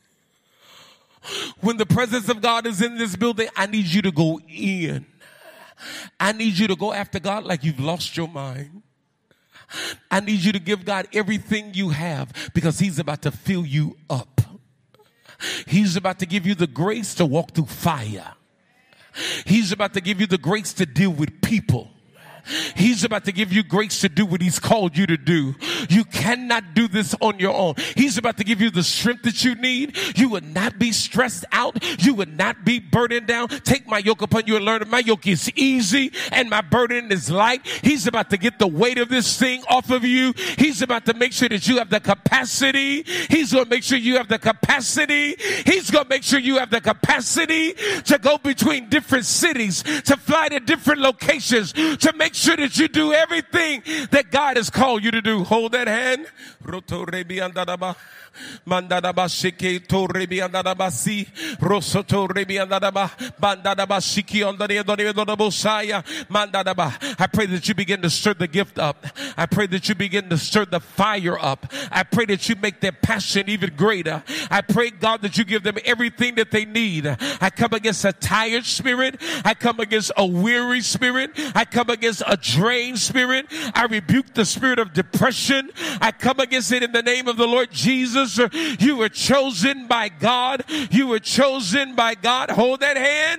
When the presence of God is in this building, I need you to go in. I need you to go after God like you've lost your mind. I need you to give God everything you have because he's about to fill you up. He's about to give you the grace to walk through fire. He's about to give you the grace to deal with people. He's about to give you grace to do what he's called you to do. You cannot do this on your own. He's about to give you the strength that you need. You would not be stressed out. You would not be burdened down. Take my yoke upon you and learn. My yoke is easy and my burden is light. He's about to get the weight of this thing off of you. He's about to make sure that you have the capacity. He's going to make sure you have the capacity. He's going to make sure you have the capacity to go between different cities, to fly to different locations, to make sure that you do everything that God has called you to do. Hold that hand. Roto rebi andadaba. Mandadaba shiki to rebi andadaba si. Rosoto rebi andadaba. Mandadaba shiki andadi andadi andadabo saya. Mandadaba. I pray that you begin to stir the gift up. I pray that you begin to stir the fire up. I pray that you make their passion even greater. I pray, God, that you give them everything that they need. I come against a tired spirit. I come against a weary spirit. I come against a drained spirit. I rebuke the spirit of depression. I come against it in the name of the Lord Jesus. You were chosen by God. You were chosen by God. Hold that hand.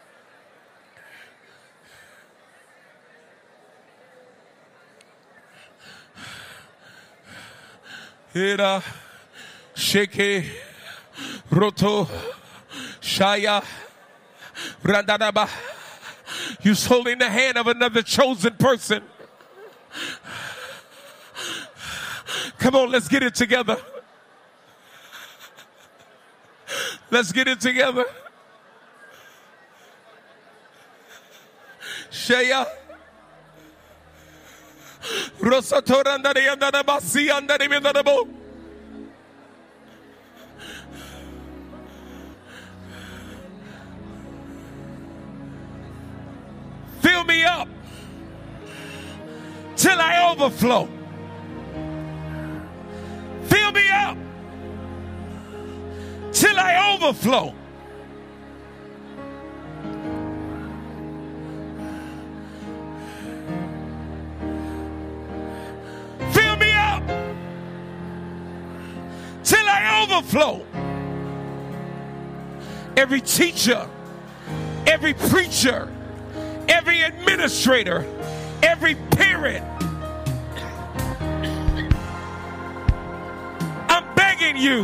Hira, Sheke, Roto, Shaya, Randadaba. You're holding the hand of another chosen person. Come on, let's get it together. Let's get it together. Shaya. Fill me up till I overflow. Fill me up till I overflow. Fill me up till I overflow. Every teacher, every preacher, every administrator, every parent, I'm begging you,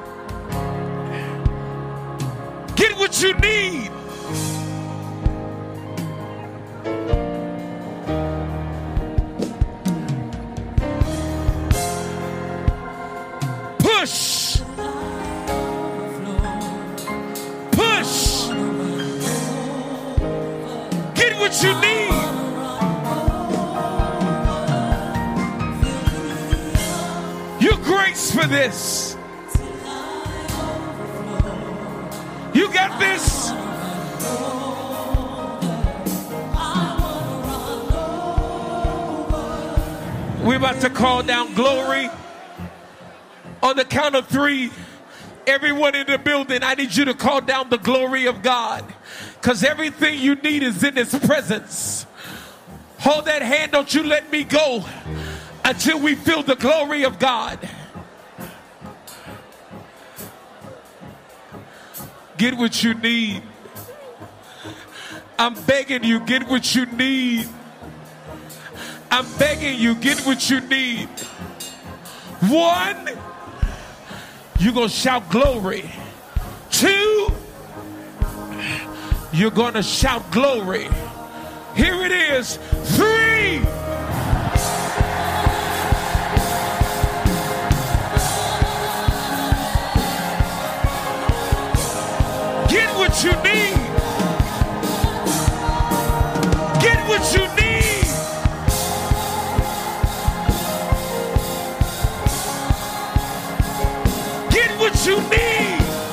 get what you need. Push. Push. Get what you need. You're grace for this. You got this. We're about to call down glory. On the count of three, everyone in the building, I need you to call down the glory of God. Because everything you need is in His presence. Hold that hand, don't you let me go until we feel the glory of God. Get what you need. I'm begging you, get what you need. I'm begging you, get what you need. One, you're going to shout glory. Two, you're going to shout glory. Here it is. Three. Get what you need. Get what you need. Get what you need.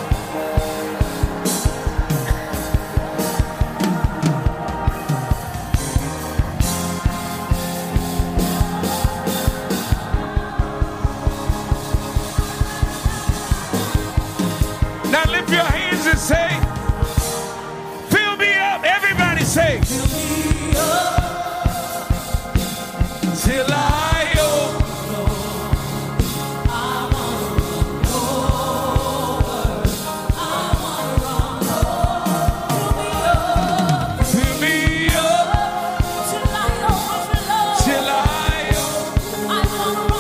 Now lift your hands and say, fill me up. Everybody say, fill me up till I overflow. I want to run over. I want to run over. Fill me up till I overflow. Till I overflow. I want to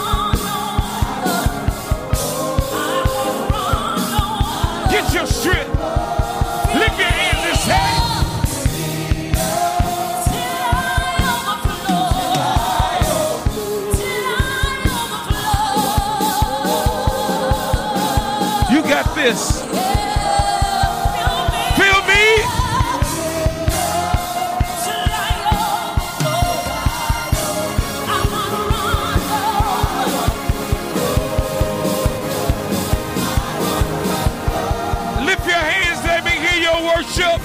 run over. I want to run over. Get your strength. Lift your hands and say, you got this. Feel me? your worship.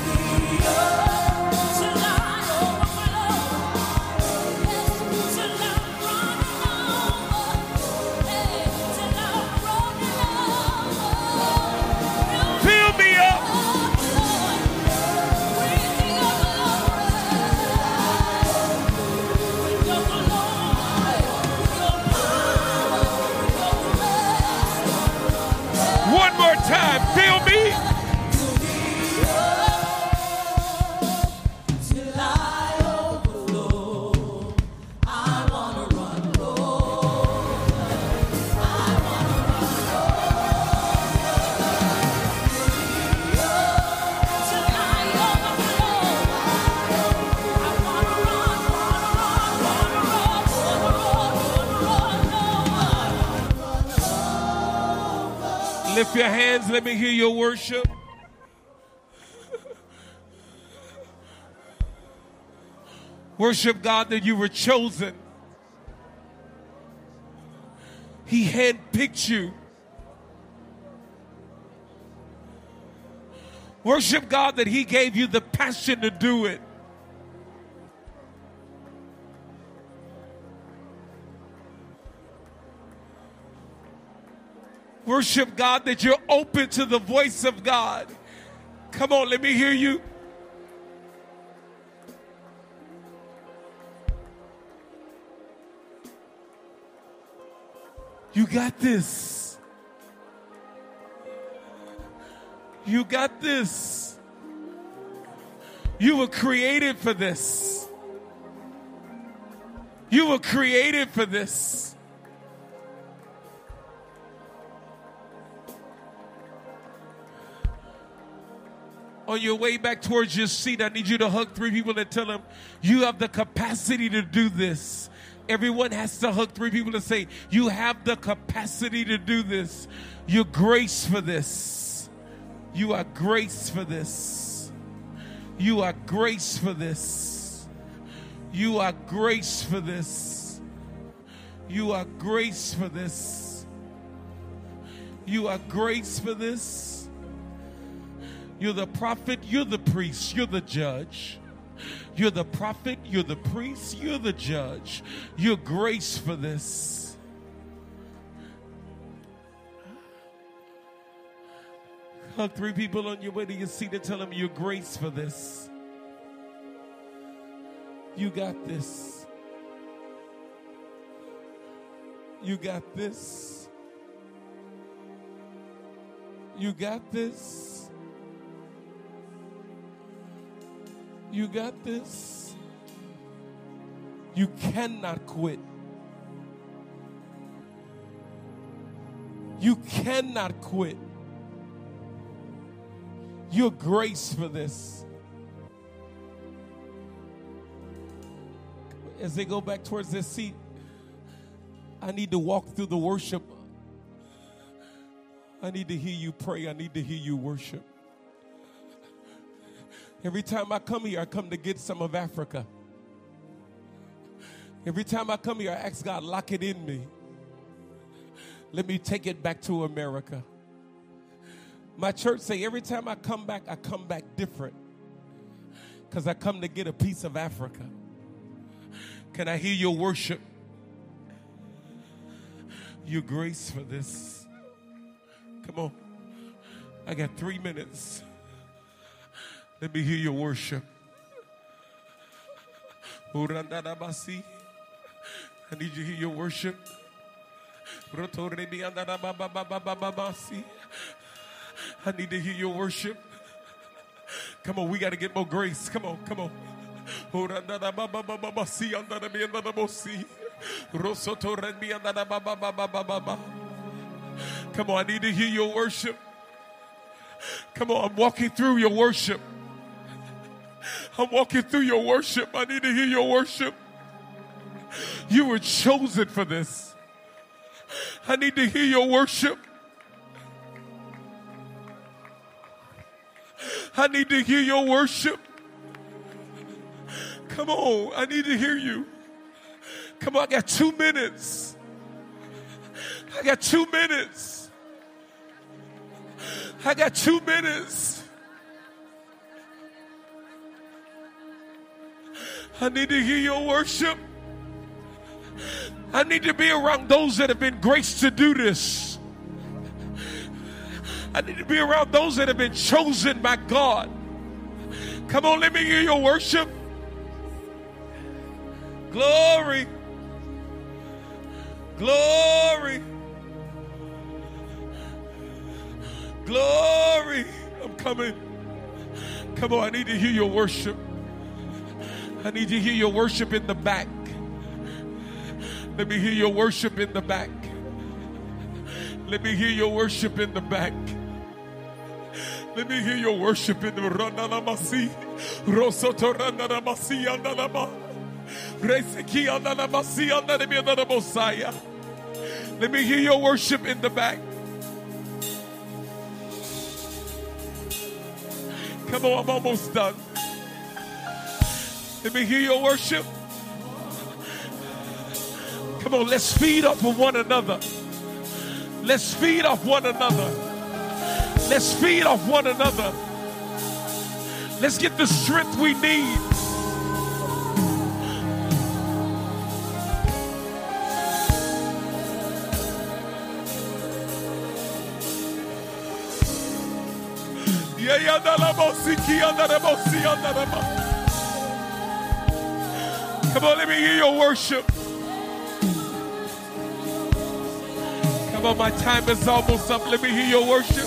Fill me up. One more time, fill me. Till I overflow, I wanna run over. I wanna run over. Till I overflow, I wanna run, wanna run, wanna run, wanna run, wanna run. Lift your hands, let me hear your worship. Worship God that you were chosen. He handpicked you. Worship God that He gave you the passion to do it. Worship God that you're open to the voice of God. Come on, let me hear you. You got this. You got this. You were created for this. You were created for this. On your way back towards your seat, I need you to hug three people and tell them you have the capacity to do this. Everyone has to hug three people and say, you have the capacity to do this. You're grace for this. You are grace for this. You are grace for this. You are grace for this. You are grace for this. You are grace for this. You're the prophet, you're the priest, you're the judge. You're the prophet, you're the priest, you're the judge. You're grace for this. Hug three people on your way to your seat and tell them you're grace for this. You got this. You got this. You got this. You got this. You cannot quit. You cannot quit. You're grace for this. As they go back towards their seat, I need to walk through the worship. I need to hear you pray. I need to hear you worship. Every time I come here, I come to get some of Africa. Every time I come here, I ask God, lock it in me. Let me take it back to America. My church say every time I come back, I come back different. Because I come to get a piece of Africa. Can I hear your worship? Your grace for this. Come on. I got three minutes. Let me hear your worship. I need you to hear your worship. I need to hear your worship. Come on, we got to get more grace. Come on, come on. Come on, I need to hear your worship. Come on, I'm walking through your worship. I'm walking through your worship. I need to hear your worship. You were chosen for this. I need to hear your worship. I need to hear your worship. Come on, I need to hear you. Come on, I got two minutes. I got two minutes. I got two minutes. I need to hear your worship. I need to be around those that have been graced to do this. I need to be around those that have been chosen by God. Come on, let me hear your worship. Glory. Glory. Glory. I'm coming. Come on, I need to hear your worship. I need to hear your worship in the back. Let me hear your worship in the back. Let me hear your worship in the back. Let me hear your worship in the Randanamasi. Rosoto Randanamasi Andalama. Reseki Andalama Andalama. Let me hear your worship in the back. Come on, I'm almost done. Let me hear your worship. Come on, let's feed off of one another. Let's feed off one another. Let's feed off one another. Let's get the strength we need. Come on, let me hear your worship. Come on, my time is almost up. Let me hear your worship.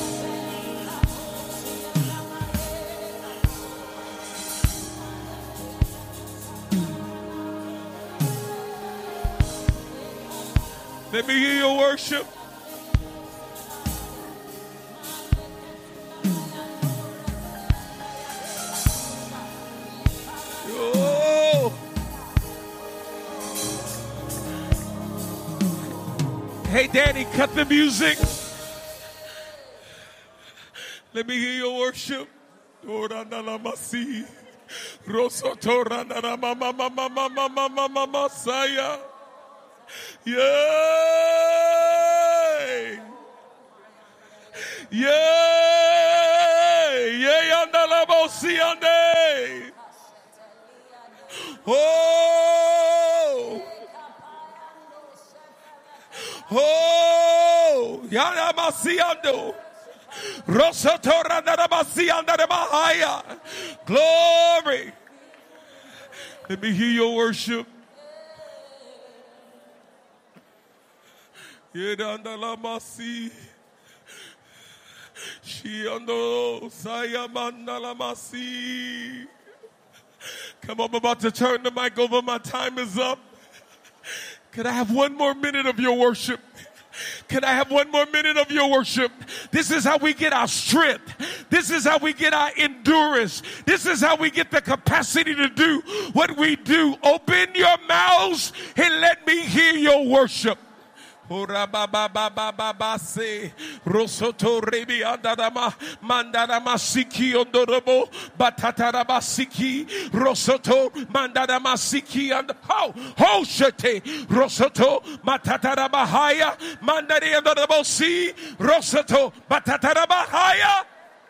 Let me hear your worship. Oh. Hey, Danny, cut the music. Let me hear your worship. Yay! Yay! Yay! Andalabosi ande. Oh! Oh! Yanamasi ando. Rosotora Nadamasi andamahaya. Glory! Let me hear your worship. Yedandalamasi. Shiando Sayamandalamasi. Come on, I'm about to turn the mic over. My time is up. Can I have one more minute of your worship? Can I have one more minute of your worship? This is how we get our strength. This is how we get our endurance. This is how we get the capacity to do what we do. Open your mouths and let me hear your worship. Ora baba baba baba se rosoto rebi andarama mandarama siki ondorobo batataraba siki rosoto mandarama siki and ho ho shete rosoto matataraba haya mandari ondorobo si rosoto batataraba haya.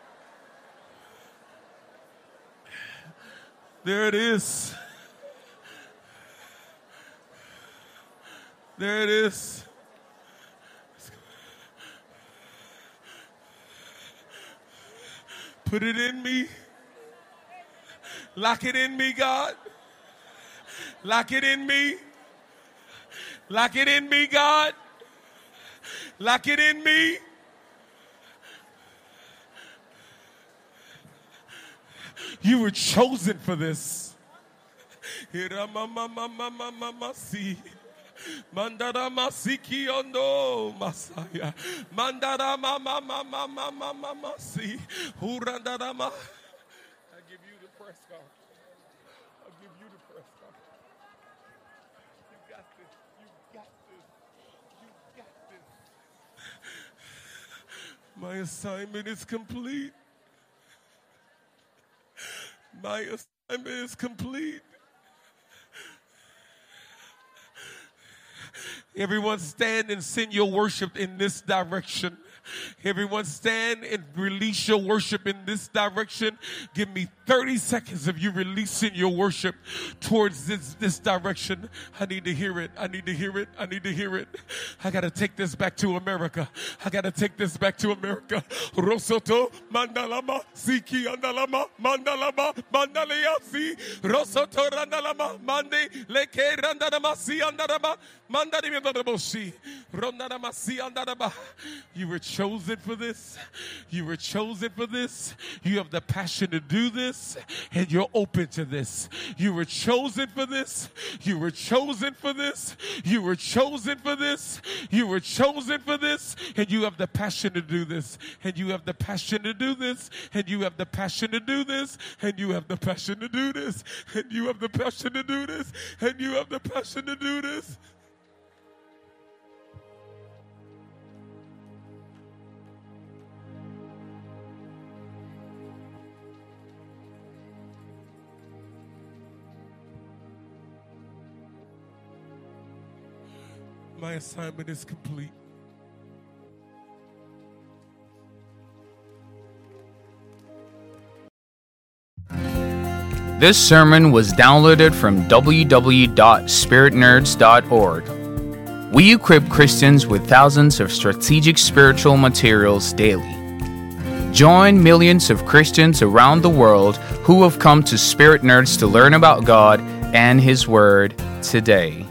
There it is. There it is. Put it in me. Lock it in me, God. Lock it in me. Lock it in me, God. Lock it in me. You were chosen for this. Mandara masiki ondo masaya. Mandara mama mama mama mama si. Hurandara ma. I give you the press card. I give you the press card. You got this. You got this. You got this. My assignment is complete. My assignment is complete. Everyone stand and send your worship in this direction. Everyone stand and release your worship in this direction. Give me thirty seconds of you releasing your worship towards this, this direction. I need to hear it. I need to hear it. I need to hear it. I got to take this back to America. I got to take this back to America. Rosoto, mandalama, siki andalama, mandalama, mandaliasi, rosoto randalama, mande, leke randalama, si andalama, mandalimi andalamoshi, rondalama, si andalama. You were chosen for this. You were chosen for this. You have the passion to do this, and you're open to this. You were chosen for this. You were chosen for this. You were chosen for this. You were chosen for this, and you have the passion to do this. And you have the passion to do this. And you have the passion to do this. And you have the passion to do this. And you have the passion to do this. And you have the passion to do this. My assignment is complete. This sermon was downloaded from w w w dot spirit nerds dot org. We equip Christians with thousands of strategic spiritual materials daily. Join millions of Christians around the world who have come to Spirit Nerds to learn about God and His Word today.